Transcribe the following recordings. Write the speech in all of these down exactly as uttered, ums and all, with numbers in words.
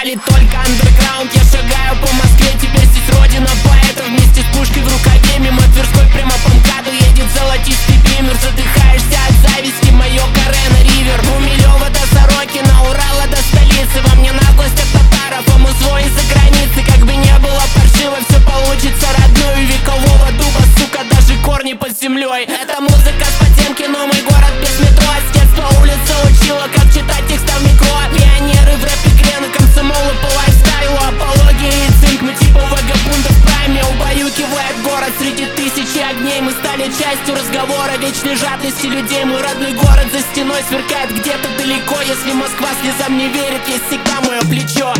валит только андерграунд. Я шагаю по Москве, теперь здесь родина поэтов. Вместе с пушкой в рукаве мимо Тверской прямо по МКАДу едет золотистый бимер. Задыхаешься от зависти, мое каре на ривер. Гумилёва до Сорокина, Урала до столицы. Во мне наглость от татаров, а мы свой из-за границы. Как бы не было паршиво, все получится родную. Векового дуба, сука, даже корни под землей. Это музыка с Потемкино, мой город без метро. С детства улица учила, как читать текста в микро. Пионеры в рэп-игре, на комсомолы по лайфстайлу. Апология и цинк, мы типа вагабунды в прайме. Убаюкивает город среди тысячи огней. Мы стали частью разговора вечной жадности людей. Мой родной город за стеной сверкает где-то далеко. Если Москва слезам не верит, есть всегда мое плечо.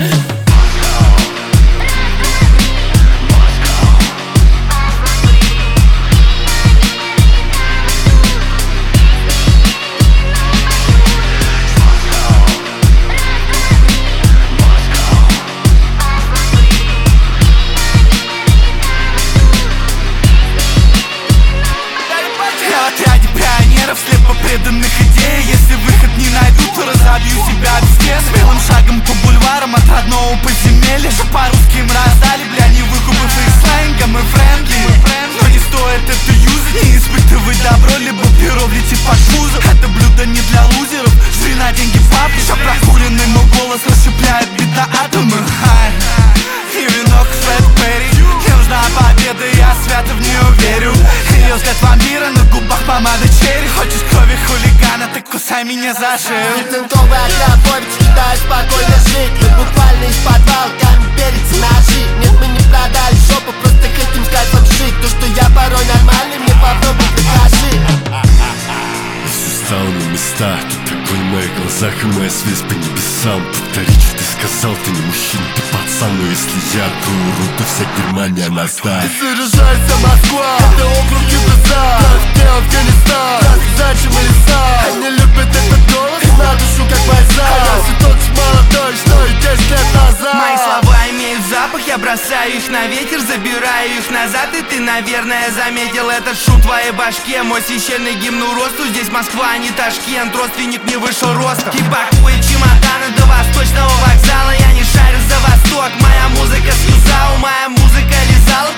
Слепо преданных идей. Если выход не найду, то разобью себя об стены. Смелым шагом по бульварам от родного подземелья. Что по-русски им раздали, бля, не выкупив их сленгом и френдли. Но не стоит это юзать, не испытывай добро, либо перо влетит под кузов. Это блюдо не для лузеров, жри на деньги папы. Еще прокуренный, но голос расщепляет бита атомы. И венок Фред Перри. Мне нужна победа, я свято в нее верю. Ее взгляд вампира, на губах помада черри. Хочешь крови хулигана, так кусай меня за шею. Бетонковый аквапорт, кидаю спокойно жить. Мы буквально из подвала, камень перец и ножи. Нет, мы не продали жопу, просто хотим с кайфом жить. То, что я порой нормальный, мне попробуй докажи. Все стало на местах, тут огонь в моих глазах и моя связь по небесам. Повтори, что ты сказал, ты не мужчина, ты пацан. Но если я открою рот, то вся Германия наставит. И заряжается Москва, это округ Югослав. Где Афганистан, зачем и леса. Они любят этот голос, на душу как бальзам. А я все тот же молодой, что и десять лет назад. Мои слова имеют запах, я бросаю их на ветер, забираю их назад. И ты, наверное, заметил этот шум в твоей башке. Мой священный гимн росту, здесь Москва, а не Ташкент. Родственник не вышел ростом. И пакует чемоданы до восточного вокзала. Я не шарю за восток, моя музыка с Юзау, моя музыка лизала.